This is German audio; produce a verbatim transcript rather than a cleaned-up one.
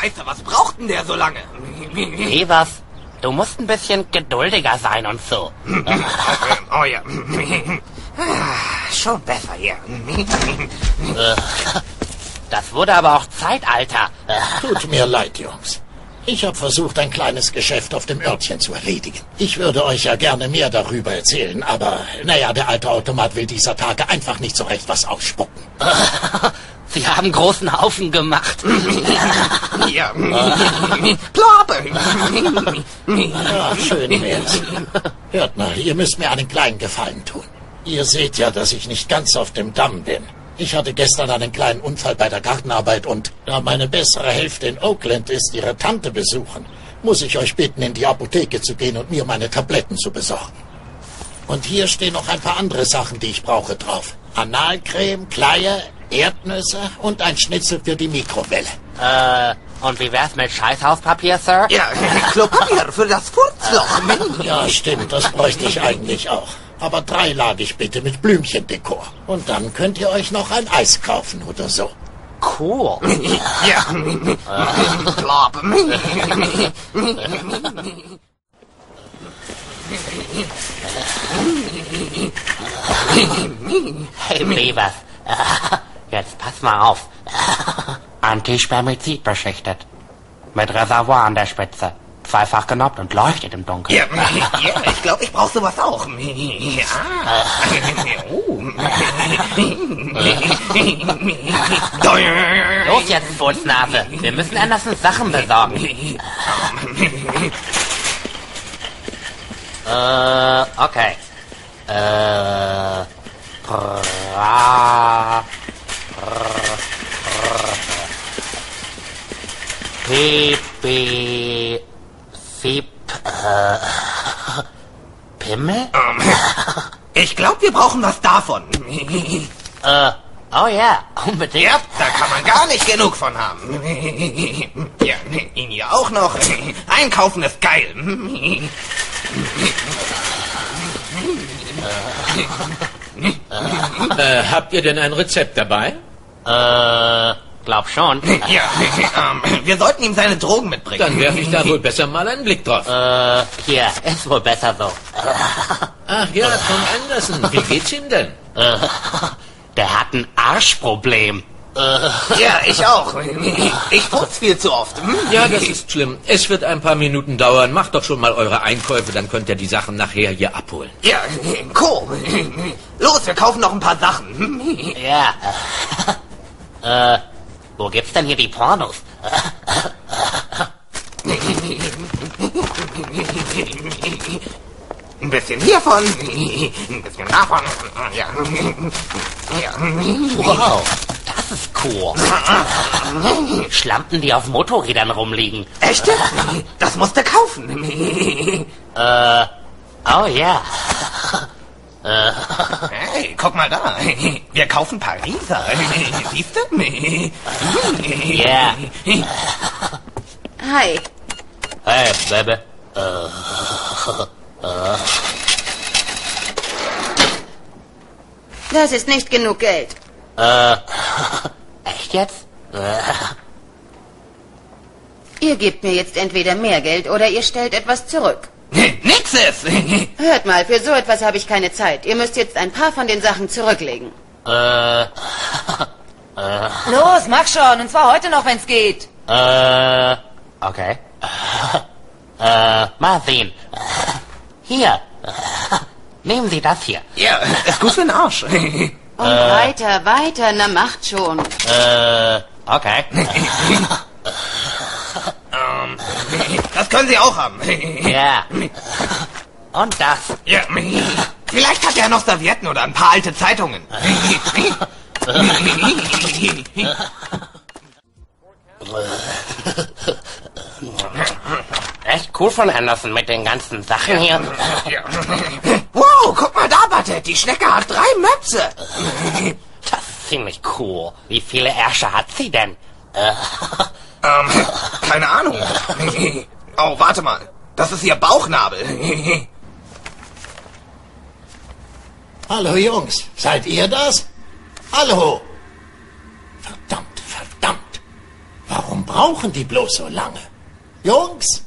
Scheiße, was braucht denn der so lange? Evers, du musst ein bisschen geduldiger sein und so. Oh ja. Schon besser hier. Das wurde aber auch Zeit, Alter. Tut mir leid, Jungs. Ich habe versucht, ein kleines Geschäft auf dem Örtchen zu erledigen. Ich würde euch ja gerne mehr darüber erzählen, aber naja, der alte Automat will dieser Tage einfach nicht so recht was ausspucken. Sie haben großen Haufen gemacht. Ja. Plop. Ja, schön wär's. Hört mal, ihr müsst mir einen kleinen Gefallen tun. Ihr seht ja, dass ich nicht ganz auf dem Damm bin. Ich hatte gestern einen kleinen Unfall bei der Gartenarbeit und da meine bessere Hälfte in Oakland ist, ihre Tante besuchen, muss ich euch bitten, in die Apotheke zu gehen und mir meine Tabletten zu besorgen. Und hier stehen noch ein paar andere Sachen, die ich brauche drauf. Analcreme, Kleie, Erdnüsse und ein Schnitzel für die Mikrowelle. Äh, und wie wär's mit Scheißhauspapier, Sir? Ja, Klopapier für das Furzloch. Ja, stimmt, das bräuchte ich eigentlich auch. Aber dreilagig bitte mit Blümchendekor. Und dann könnt ihr euch noch ein Eis kaufen oder so. Cool. Ja. Plop. Hey, Beavers. Jetzt pass mal auf. Antispermizid beschichtet. Mit Reservoir an der Spitze. Zweifach genoppt und leuchtet im Dunkeln. Ja, ja, ich glaube, ich brauche sowas auch. Ja. Oh. Los jetzt, Bootsnase. Wir müssen Andersons Sachen besorgen. äh, okay. Äh, pra, Pipi, Fip, äh, Pimmel? Ich glaube, wir brauchen was davon. Äh, oh ja, unbedingt. Ja, da kann man gar nicht genug von haben. Ja, ihn ja auch noch. Einkaufen ist geil. Äh, habt ihr denn ein Rezept dabei? Äh, glaub schon. Ja, ähm, wir sollten ihm seine Drogen mitbringen. Dann werfe ich da wohl besser mal einen Blick drauf. Äh, hier, ist wohl besser so. Ach ja, Tom Anderson, wie geht's ihm denn? Äh, der hat ein Arschproblem. Ja, ich auch. Ich putz viel zu oft. Ja, das ist schlimm. Es wird ein paar Minuten dauern. Macht doch schon mal eure Einkäufe, dann könnt ihr die Sachen nachher hier abholen. Ja, cool. Los, wir kaufen noch ein paar Sachen. Ja. Äh, wo gibt's denn hier die Pornos? Ein bisschen hiervon, ein bisschen davon. Ja. Ja. Wow, das ist cool. Schlampen, die auf Motorrädern rumliegen. Echt? Das musst du kaufen. Äh, oh ja. Äh, Hey, guck mal da. Wir kaufen Pariser. Siehst du? ja. Hi. Hey, Baby. Das ist nicht genug Geld. Äh, echt jetzt? Ihr gebt mir jetzt entweder mehr Geld oder ihr stellt etwas zurück. Nix ist. Hört mal, für so etwas habe ich keine Zeit. Ihr müsst jetzt ein paar von den Sachen zurücklegen. Äh, äh, Los, mach schon, und zwar heute noch, wenn's geht. äh, okay. Äh, mal sehen. Hier. Nehmen Sie das hier. Ja, ist gut für den Arsch. Und weiter, weiter, na macht schon. Äh, okay. Ähm, das können Sie auch haben. Ja. Und das. Ja, vielleicht hat er noch Servietten oder ein paar alte Zeitungen. Echt cool von Anderson mit den ganzen Sachen hier. Wow, guck mal da, Bucket. Die Schnecke hat drei Möpse. Das ist ziemlich cool. Wie viele Ärsche hat sie denn? Ähm, keine Ahnung. Oh, warte mal. Das ist ihr Bauchnabel. Hallo Jungs, seid ihr das? Hallo! Verdammt, verdammt! Warum Warum brauchen die bloß so lange? Jungs,